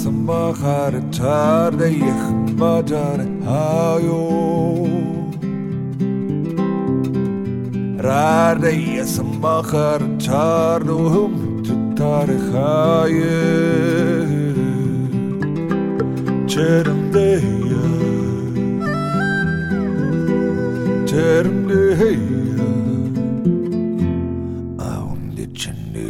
samahar tarde ykhmadar hayo Rarde samahar tardum tutar khaye Termdeya Aundi chende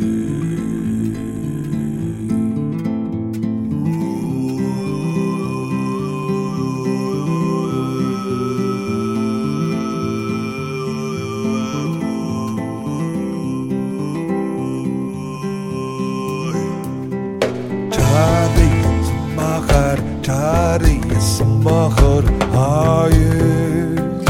Tari samahar hayes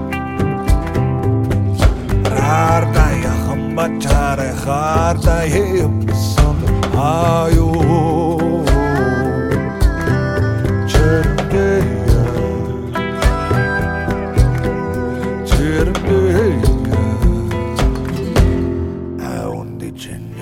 Rardaya khambatare khardaya sam hayo Cherdeya Aundi chende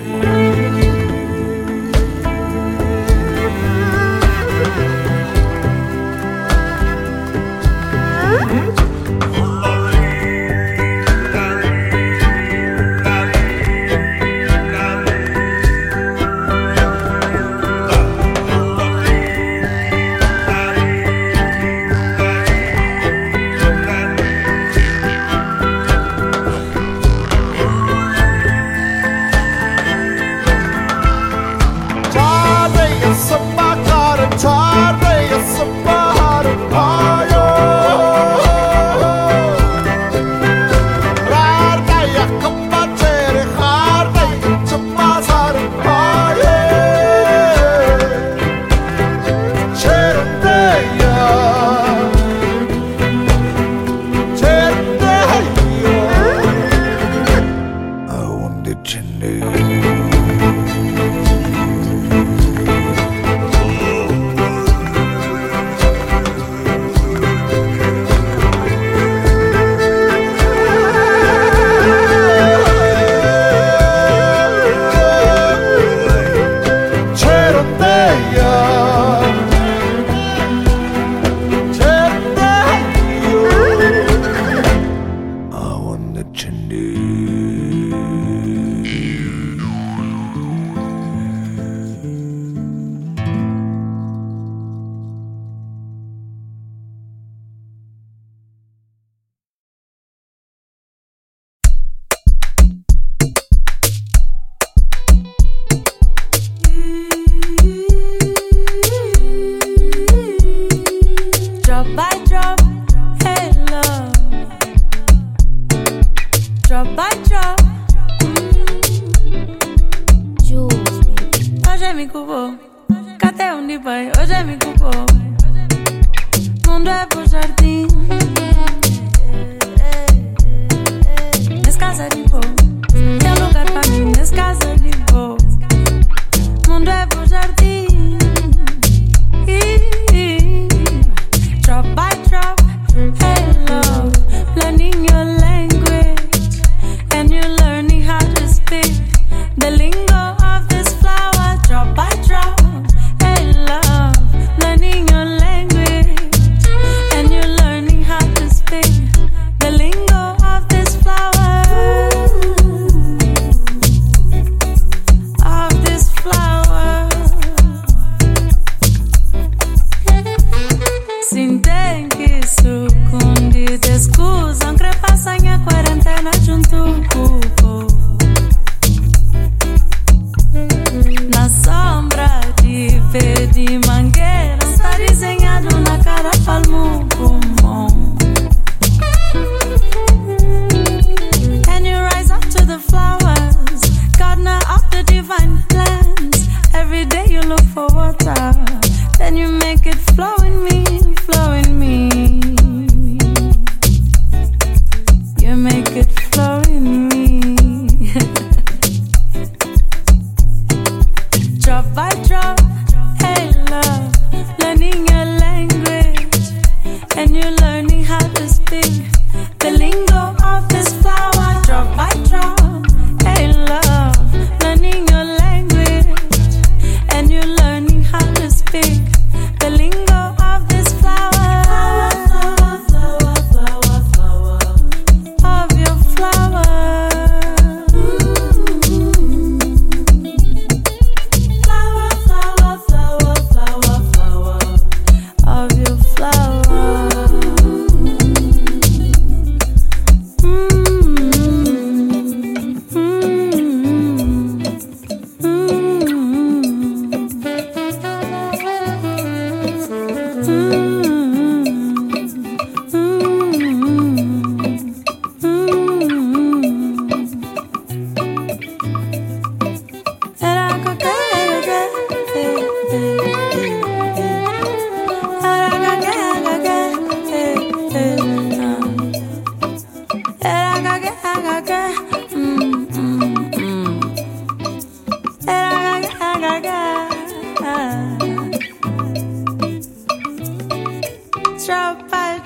Learning how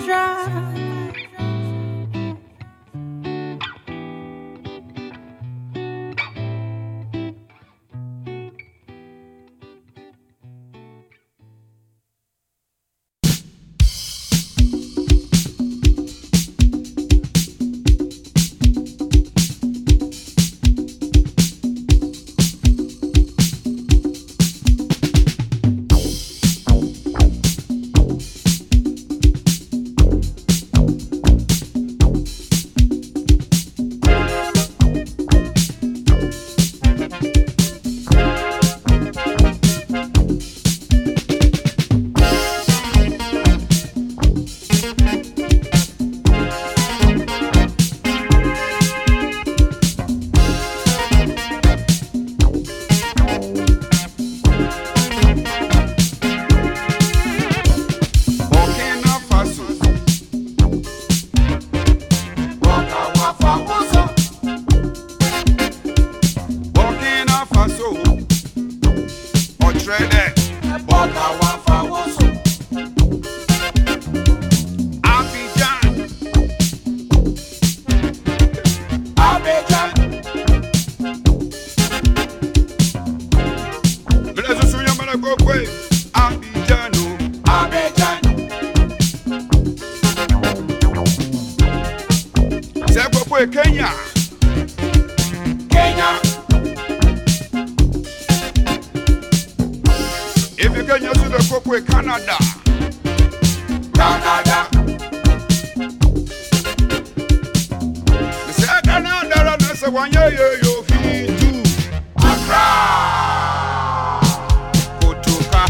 Kenya. If you can use the Coco, Canada. The second under us, 1 year, you feel too. Accra. Kotoka.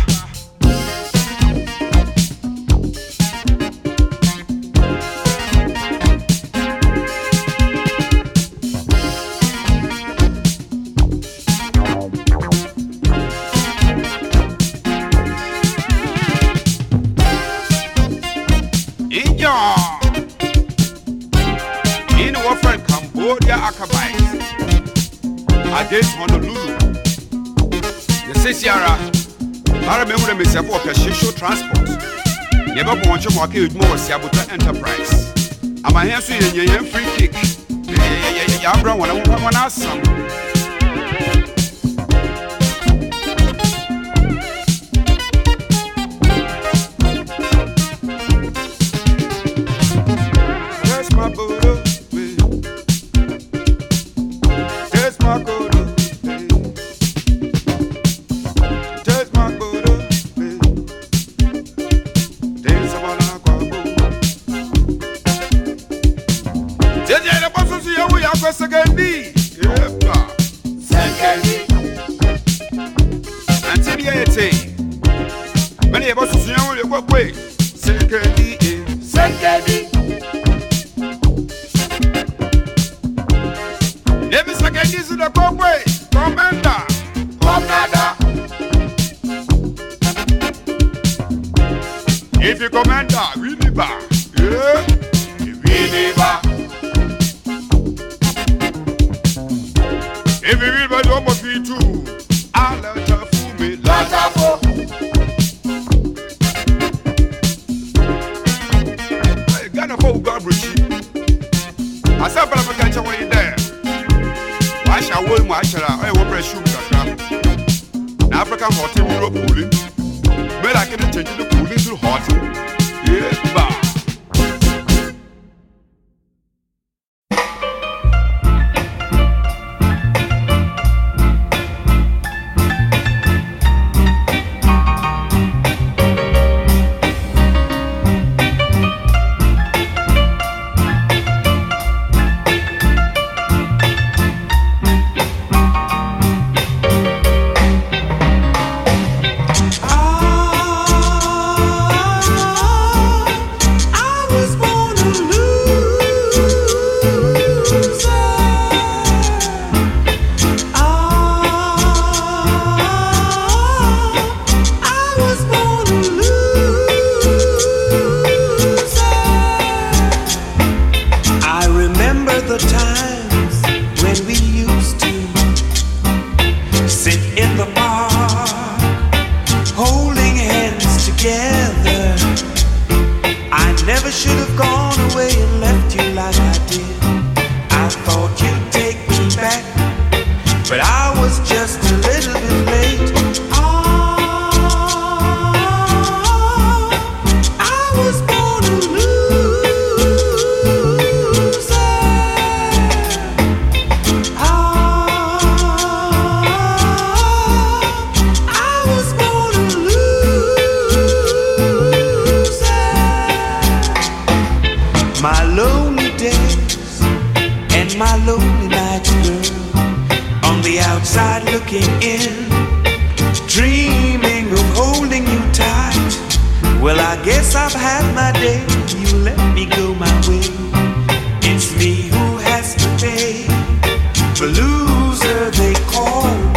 In our friend Cambodia Akabai against Honolulu. The Sisiara, I remember the Mr. Walker Shisho Transport. Never want to walk with more Sabuta Enterprise. I'm a handsome and free kick. Yabra, one awesome. If you commander, we never, yeah, we never. If you will buy one of you too, I'll let her fool me. Let her fool. I got a whole garbage. I said, but I'm going to get you there. Why shall we watch her? I will press you. African hotel Europe cooling. But I can change the cooling to hot. Yeah, bah. should have gone away and left you like I did. I thought you'd take me back, but I was just a little bit late. My lonely nights, girl, on the outside looking in, dreaming of holding you tight. Well, I guess I've had my day, you let me go my way. It's me who has to pay, the loser they call me.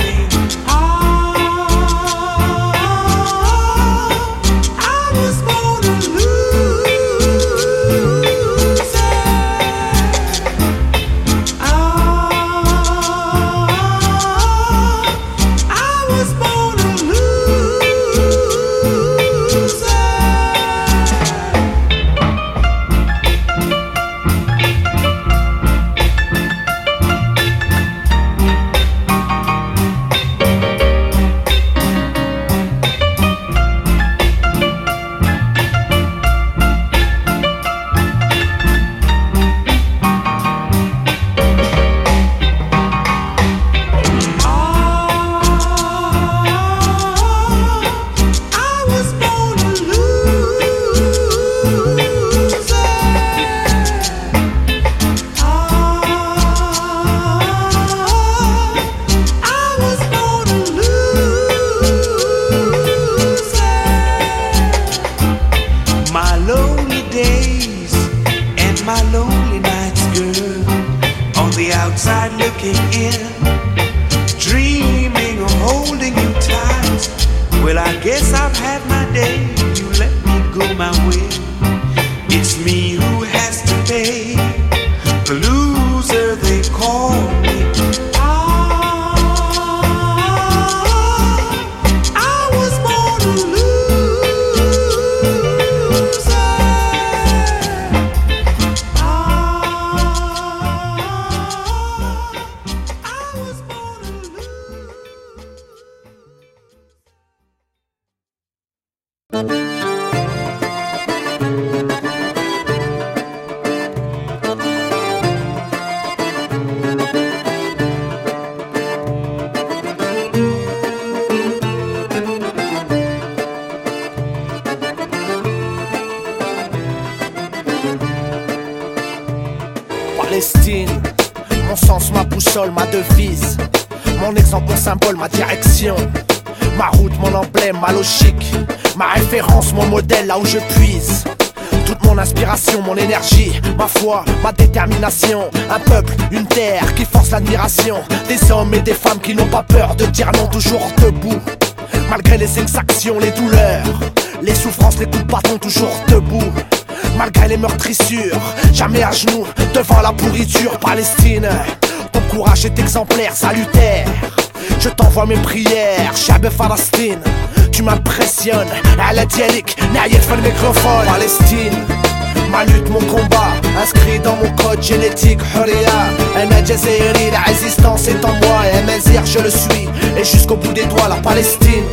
Palestine, mon sens, ma boussole, ma devise, mon exemple, mon symbole, ma direction, ma route, mon emblème, ma logique, ma référence, mon modèle, là où je puise. Toute mon inspiration, mon énergie, ma foi, ma détermination. Un peuple, une terre qui force l'admiration. Des hommes et des femmes qui n'ont pas peur de dire non, toujours debout. Malgré les exactions, les douleurs, les souffrances, les coups de bâton, toujours debout. Malgré les meurtrissures, jamais à genoux devant la pourriture. Palestine, ton courage est exemplaire, salutaire. Je t'envoie mes prières, Chab Palestine. Tu m'impressionnes, à la dialecte, Nayet fait le microphone. Palestine, ma lutte, mon combat, inscrit dans mon code génétique. Huria, un Jazeeri, la résistance est en moi. Et Mazir, je le suis, et jusqu'au bout des doigts, la Palestine.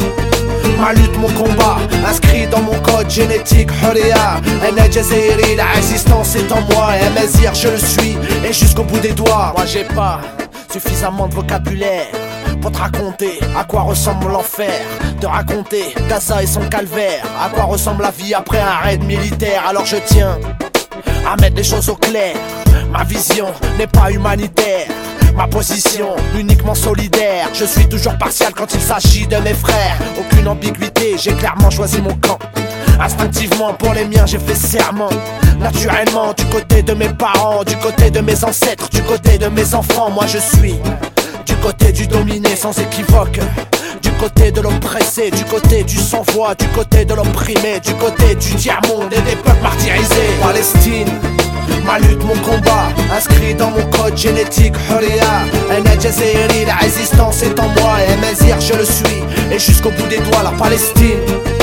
Ma lutte, mon combat, inscrit dans mon code génétique. Huria, un Jazeeri, la résistance est en moi. Et Mazir, je le suis, et jusqu'au bout des doigts. Moi j'ai pas suffisamment de vocabulaire pour te raconter à quoi ressemble l'enfer, te raconter Gaza et son calvaire, à quoi ressemble la vie après un raid militaire. Alors je tiens à mettre les choses au clair. Ma vision n'est pas humanitaire, ma position uniquement solidaire. Je suis toujours partial quand il s'agit de mes frères. Aucune ambiguïté, j'ai clairement choisi mon camp. Instinctivement pour les miens j'ai fait serment. Naturellement du côté de mes parents, du côté de mes ancêtres, du côté de mes enfants. Moi je suis du côté du dominé sans équivoque, du côté de l'oppressé, du côté du sans-voix, du côté de l'opprimé, du côté du tiers-monde et des peuples martyrisés. Palestine, ma lutte, mon combat, inscrit dans mon code génétique. Huria, un Jazeeri, la résistance est en moi. Et Mazir, je le suis, et jusqu'au bout des doigts, la Palestine.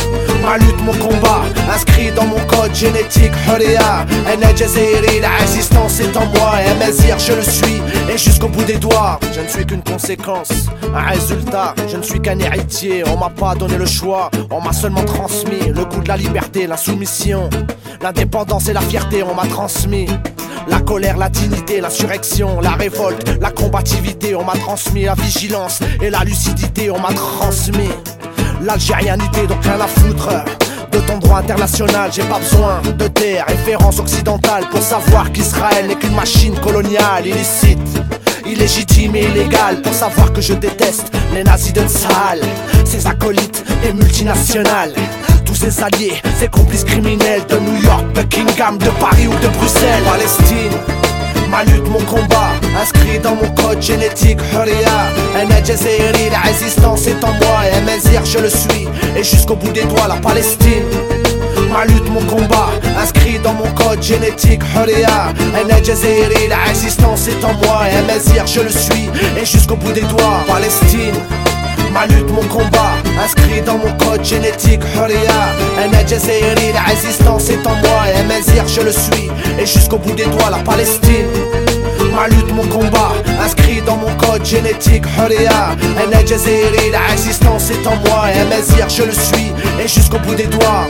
Ma lutte, mon combat, inscrit dans mon code génétique. Huria, Ena Jazeeri, la résistance est en moi. Et Amazir, je le suis, et jusqu'au bout des doigts. Je ne suis qu'une conséquence, un résultat. Je ne suis qu'un héritier, on m'a pas donné le choix. On m'a seulement transmis le goût de la liberté, la soumission, l'indépendance et la fierté. On m'a transmis la colère, la dignité, l'insurrection, la révolte, la combativité. On m'a transmis la vigilance et la lucidité. On m'a transmis l'algérianité, donc rien à foutre de ton droit international. J'ai pas besoin de tes références occidentales pour savoir qu'Israël n'est qu'une machine coloniale illicite, illégitime et illégale. Pour savoir que je déteste les nazis de Tsahal, ses acolytes et multinationales, tous ses alliés, ses complices criminels de New York, Buckingham, de Paris ou de Bruxelles. Palestine, ma lutte, mon combat, inscrit dans mon code génétique. Huria, Ena Jazeeri, la résistance est en moi. Et Amazir, je le suis, et jusqu'au bout des doigts. La Palestine, ma lutte, mon combat, inscrit dans mon code génétique. Huria, Ena Jazeeri, la résistance est en moi. Et Amazir, je le suis, et jusqu'au bout des doigts. Palestine, ma lutte, mon combat, inscrit dans mon code génétique. Huria, Ena Jazeeri, la résistance est en moi. Et Amazir, je le suis, et jusqu'au bout des doigts. La Palestine, ma lutte, mon combat, inscrit dans mon code génétique. Huria, Ena Jazeeri, la résistance est en moi. Et Amazir, je le suis, et jusqu'au bout des doigts.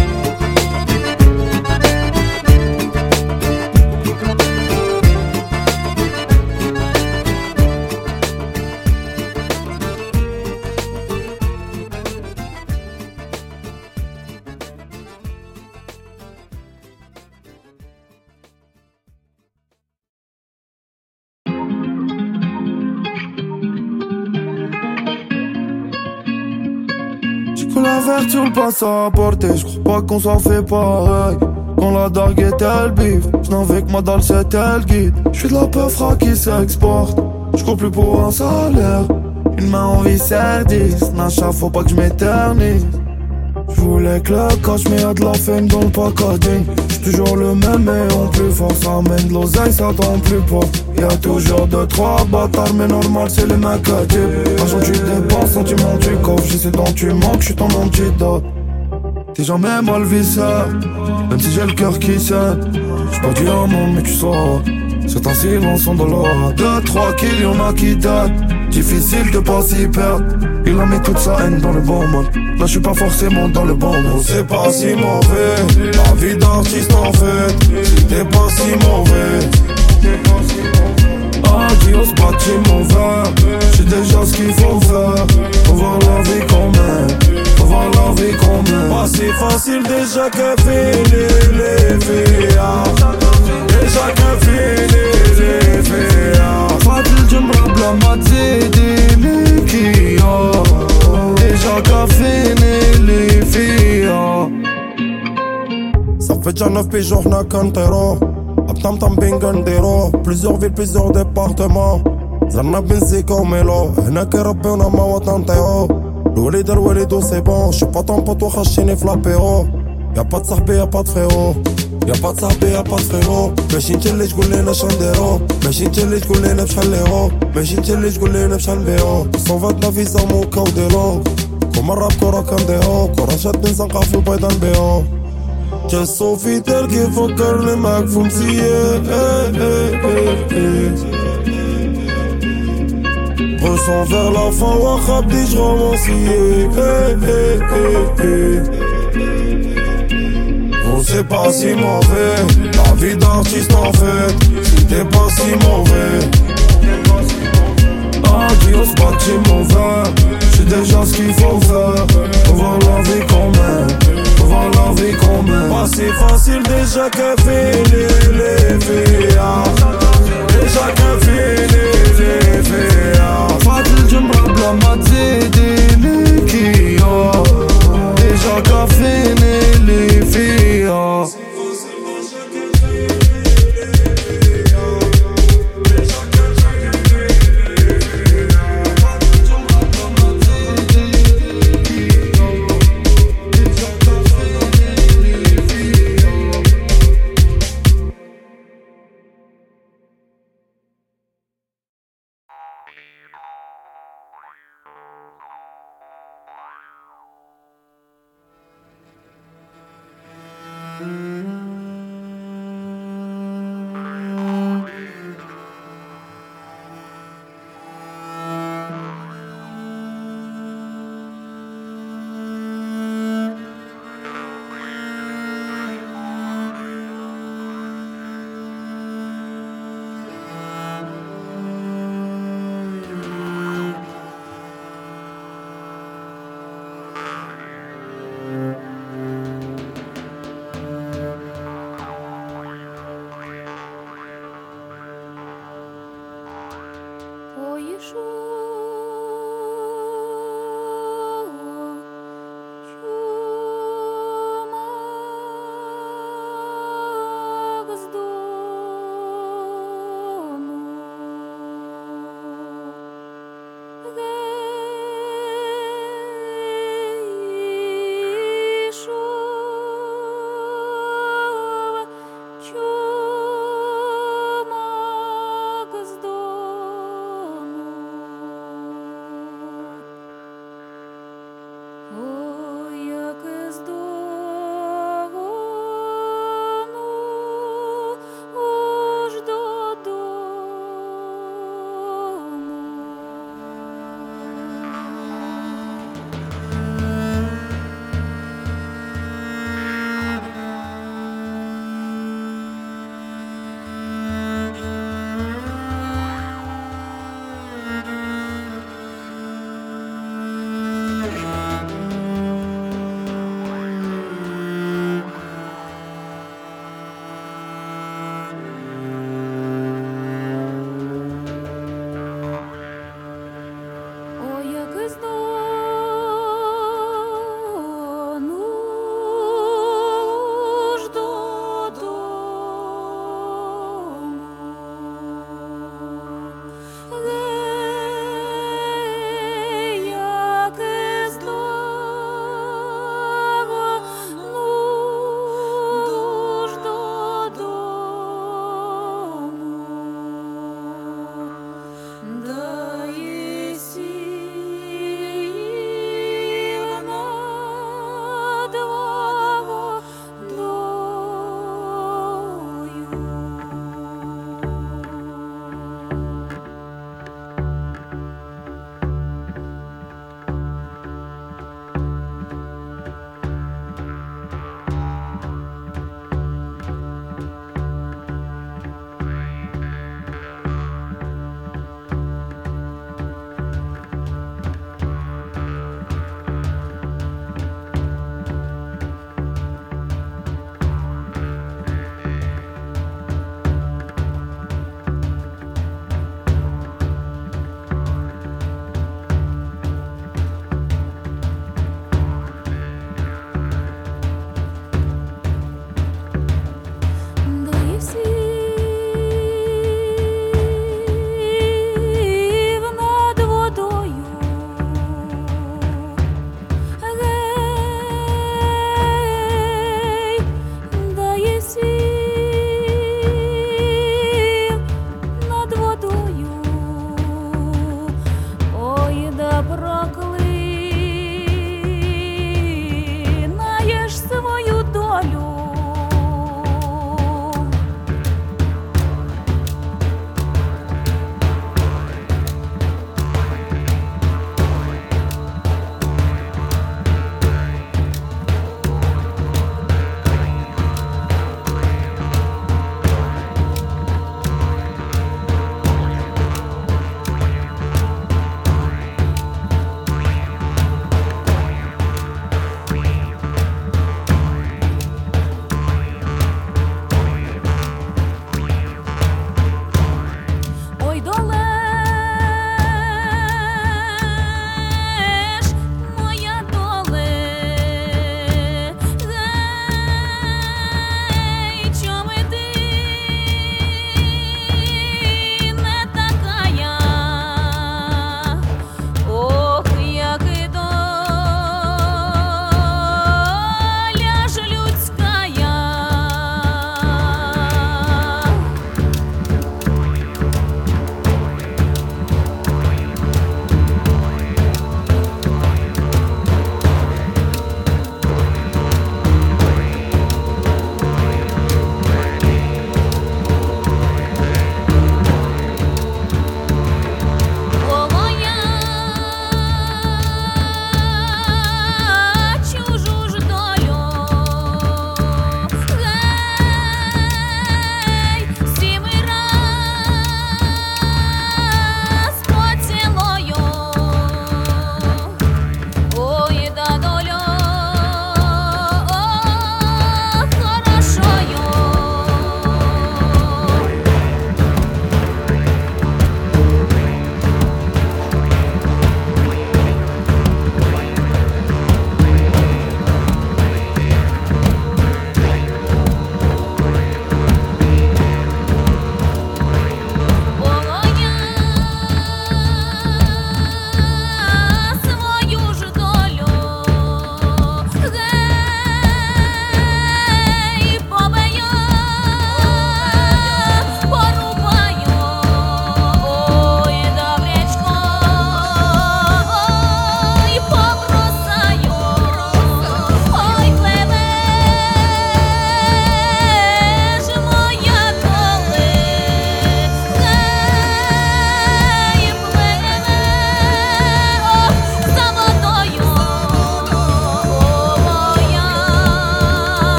La vertu, le passe à porter, j'crois pas qu'on s'en fait pareil. Quand la dargue est elle bif, j'n'avais que ma dalle c'est elle guide. J'suis de la peufra qui s'exporte, j'cours plus pour un salaire. Une main en vie c'est 10, Nacha faut pas que j'm'éternise. J'voulais que le cash mais y'a de la fame dans le packaging. J'suis toujours le même mais en plus fort, ça amène de l'oseille, ça t'en plus pas. Y'a toujours 2-3 bâtards mais normal c'est les mecs à dire. Argent tu dépenses, sentiment tu coffres, je sais dont tu manques, j'suis ton antidote. T'es jamais mal vissé, même si j'ai le cœur qui sait. J'suis pas du monde mais tu sauras, c'est un silence en dollar. 2-3 kills y'en a qui datent, difficile de pas s'y perdre. Il a mis toute sa haine dans le bon mode, là j'suis pas forcément dans le bon mode. C'est pas si mauvais, la vie d'artiste en fait. T'es pas si mauvais, adios bâtiment vert. J'sais déjà ce qu'il faut faire, faut voir la vie qu'on mène, faut voir la vie qu'on mène. Pas si facile déjà que fini les filles, déjà que fini les filles. Fadil Jumra bla mazidi Mikia, déjà que fini les filles. Ça fait déjà 9 pigeons n'a qu'un terreau. Tam tam bingandero, plusieurs villes, plusieurs départements. Zanna binzi comme Melo, hna que rabbi on a ma watanteo. L'ouelid al-ouelido c'est bon, j'suis pas ton pote ou khachini flapéro. Y'a pas de sahbi, y'a pas de frérot. Y'a pas de sahbi, y'a pas de frérot. باش انت اللي تقول لنا شنديرو، باش انت اللي تقول لنا بشحال ليرو، باش انت اللي تقول لنا بشحال نبيعو. صوفاتنا في زاموكا وديلو، كوما الراب كورا كنديهو، كورا شاد نزنقا في البيضة نبيعو. J'ai Sophie tel qu'il faut que les mecs vous me sciez. Ressens vers la fin, Wahab dit j'romancier. Oh c'est pas si mauvais, la vie d'artiste en fait. T'es pas si mauvais, adios bâtiment vert. J'sais déjà ce qu'il faut faire, faut voir la vie qu'on mène, faut voir la vie qu'on mène. Pas si facile déjà que fini les filles, déjà que fini les filles. Fadil Jumra bla mazidi Mikia, déjà que fini les filles.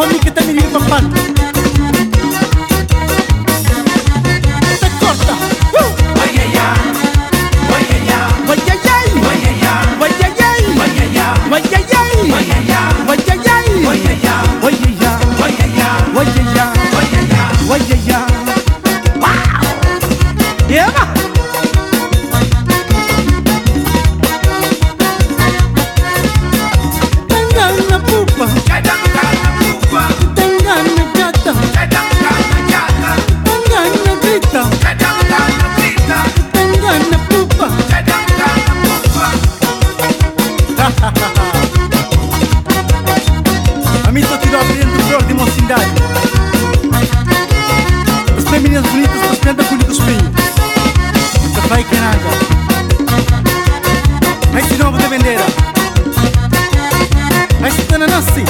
Homie que te miri papan. Te corta. Vayaya. Vayaya. Vayaya. Vayaya. Vayaya. Vayaya. Vayaya. Vayaya. Vayaya. Vayaya. Vayaya. Vayaya. Wow. Yeah. Amigo, tiro abrindo o flor de mocidade. As meninas bonitas estão esperando com os filhos. Da pai que nada. Mas de novo de bandeira. Mas se não nasce.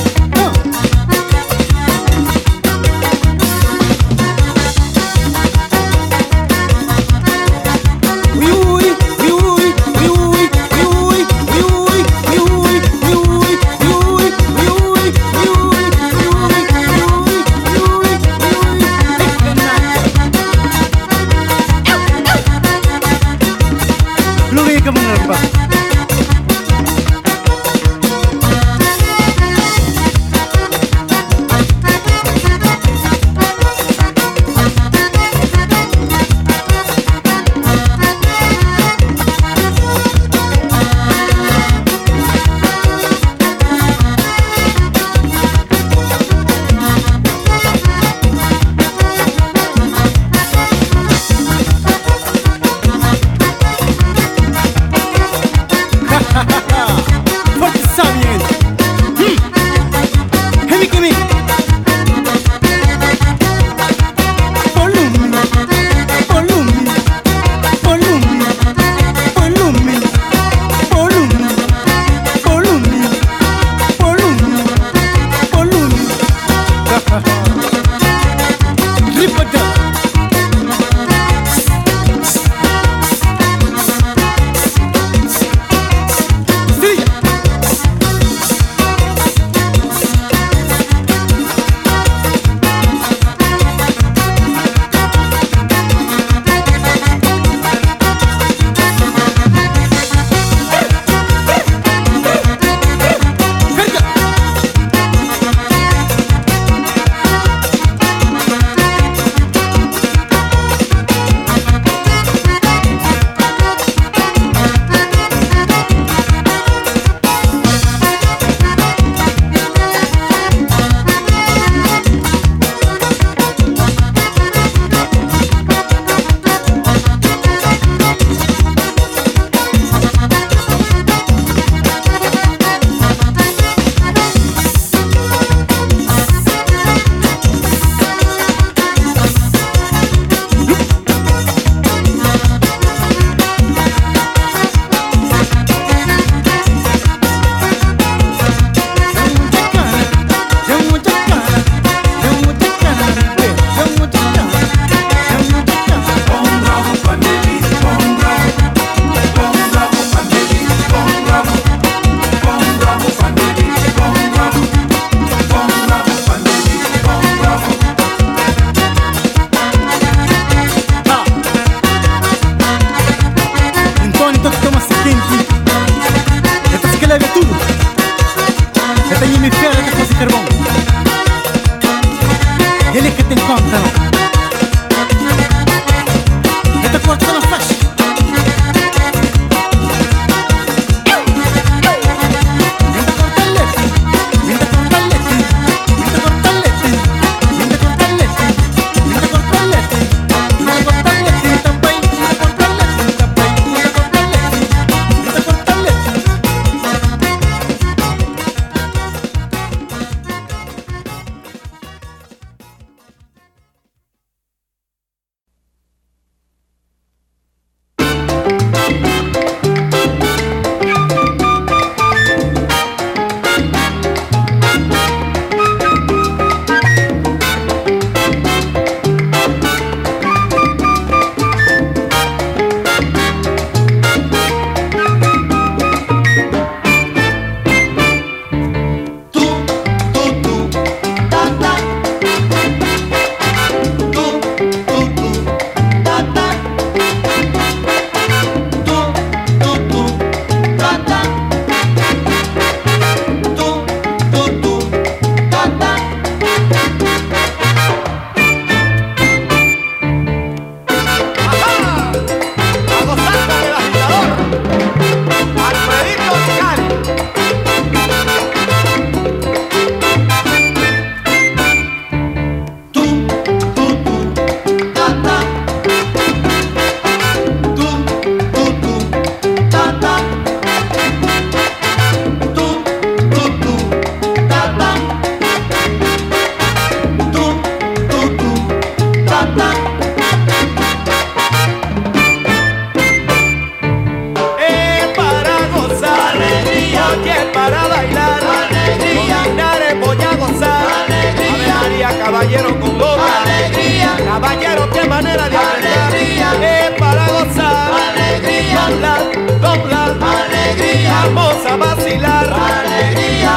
caballero con boca, alegría, caballero qué manera de alegría, para gozar, alegría, dobla, alegría, vamos a vacilar, alegría.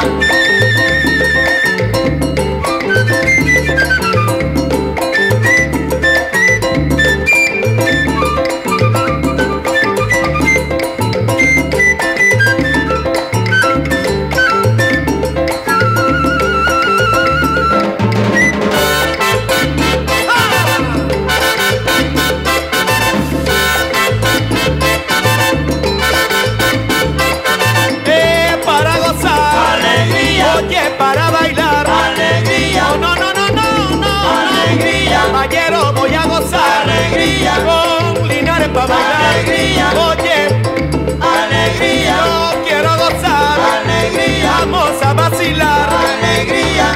Para bailar, alegría, no, no, no, no, no, alegría, caballero voy a gozar, alegría, con Linares para bailar, alegría, oye, alegría, yo quiero gozar, alegría, vamos a vacilar, alegría.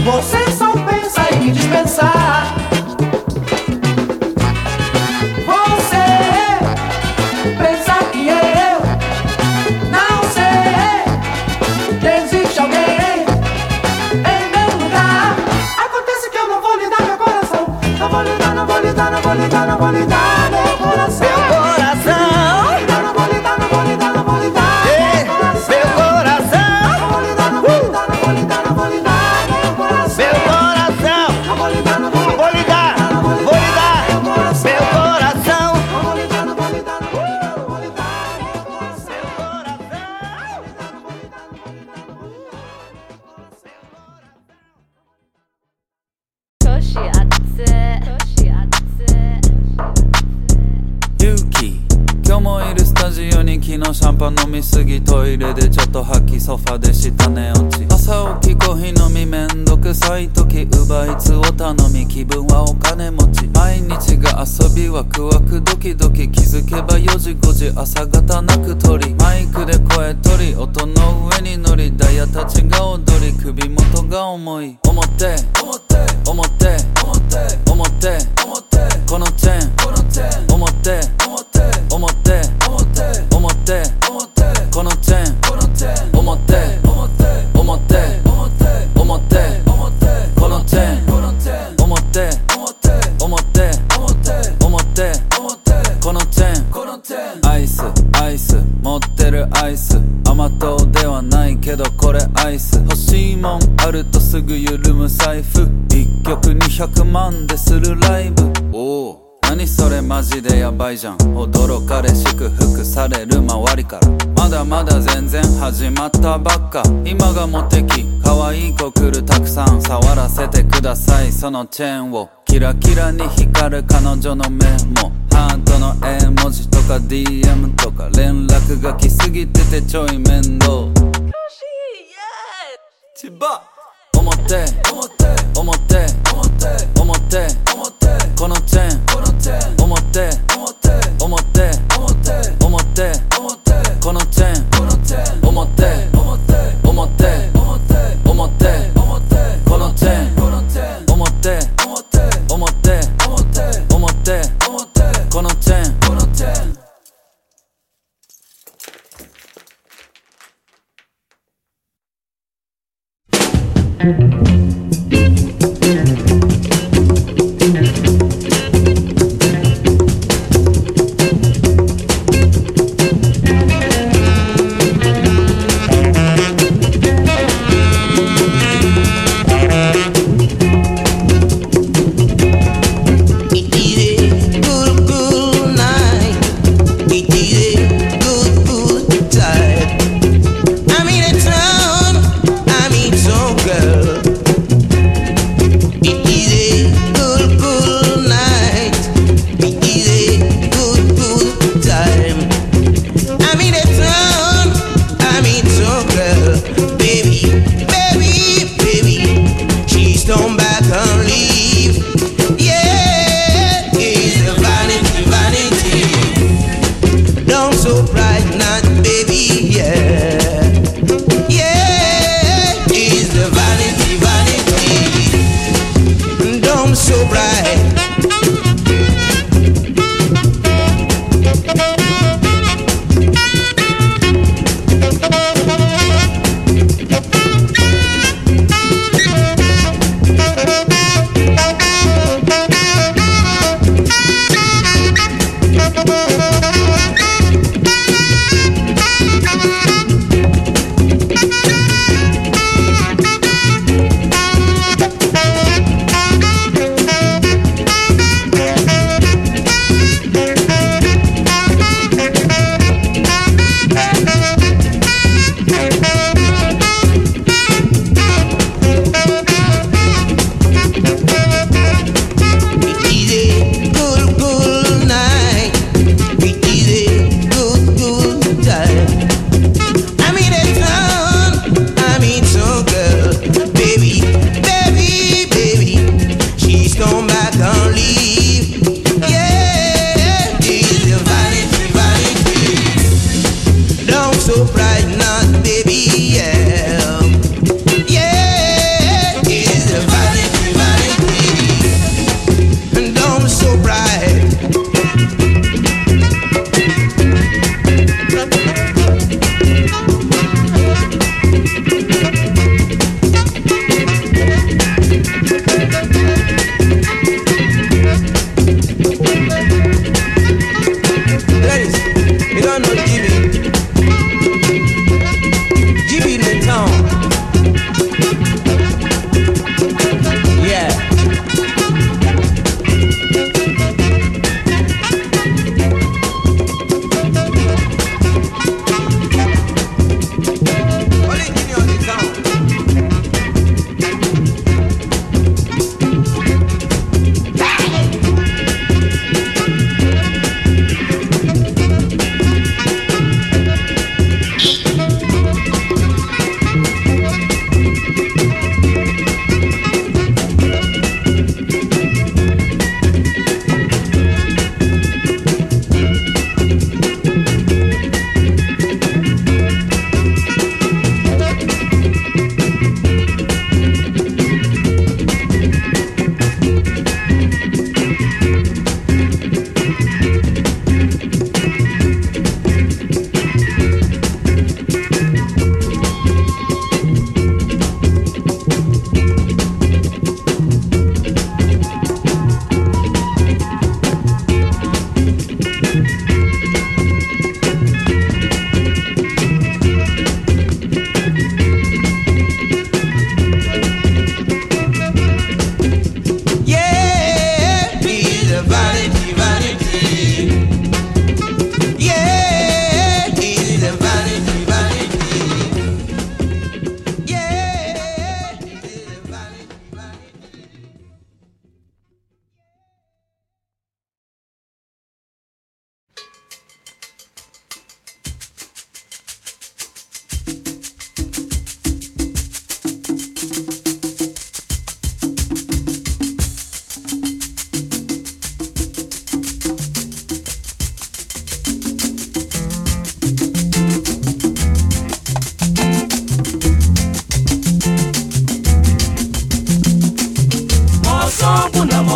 Você só pensa em me dispensar. Você pensa que eu não sei que existe alguém em meu lugar. Acontece que eu não vou lhe dar meu coração. Não vou lhe dar, não vou lhe dar, não vou lhe dar, não vou lhe dar meu coração. Meu coração. Não vou lhe dar, não vou lhe dar, não vou lhe dar. Meu coração. Não vou lhe dar, não vou lhe dar, não vou lhe dar, não vou lhe dar meu coração. Meu coração. Não vou lhe dar, não vou lhe dar, vou lhe dar, vou lhe dar meu coração. Não vou lhe dar, não vou lhe dar, não vou lhe dar, vou lhe dar meu coração. Yuki 今日もいるスタジオに昨日シャンパン飲みすぎトイレでちょっと吐きソファで下寝落ち朝起きコーヒー飲みめんどくさい時ウーバーイーツを頼み気分はお金持ち毎日が遊びワクワクドキドキ気づけば4時5時朝方泣く鳥マイクで声取り音の上に乗りダイヤたちが踊り首元が重い表表表表表このチェーン表表表表このチェーン表表表このチェーン表このチェーンアイスアイス持ってるアイス甘党ではないけどこれアイス欲しいもんあるとすぐ緩む財布1曲200万でするライブおお何それマジでやばいじゃん驚かれ祝福される周りからまだまだ全然始まったばっか今がモテ期可愛い子来るたくさん触らせてくださいそのチェーンをキラキラに光る彼女の目もハートの絵文字とか DM とか連絡が来すぎててちょい面倒千葉表表表表このチェーン表表表このチェーン表表表このチェーン表このチェーン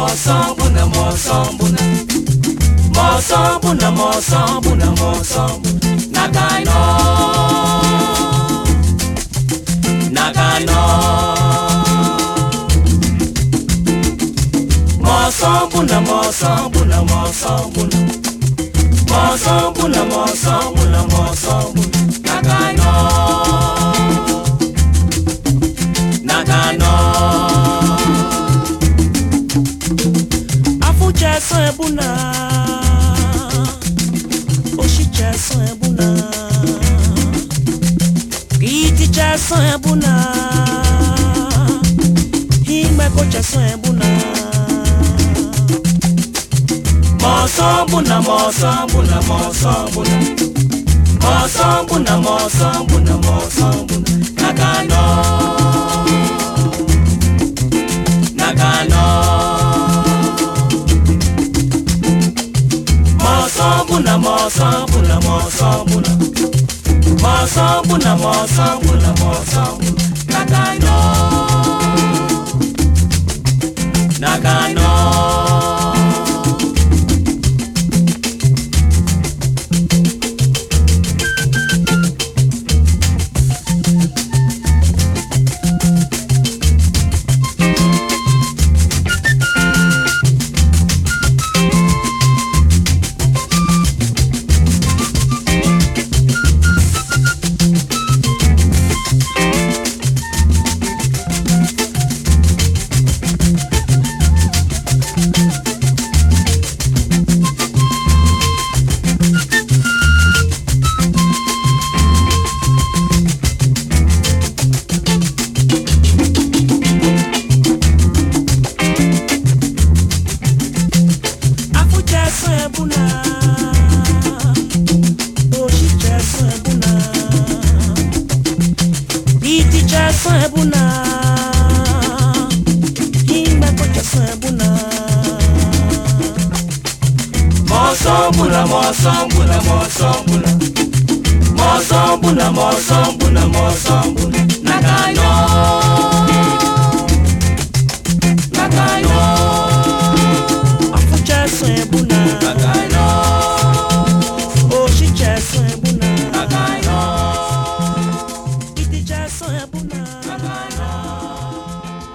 mosambuna mosambuna mosambuna mosambuna mosambuna nagaino nagaino mosambuna mosambuna mosambuna mosambuna mosambuna mosambuna nagaino nagaino afucheso ebuna oshicheso ebuna iticheso ebuna himekocheso ebuna mosambuna mosambuna mosambuna mosambuna mosambuna mosambuna nagano nagano mosambuna mosambuna mosambuna mosambuna mosambuna mosambuna nagano nagano mosambuna mosambuna mosambuna mosambuna mosambuna mosambuna nagano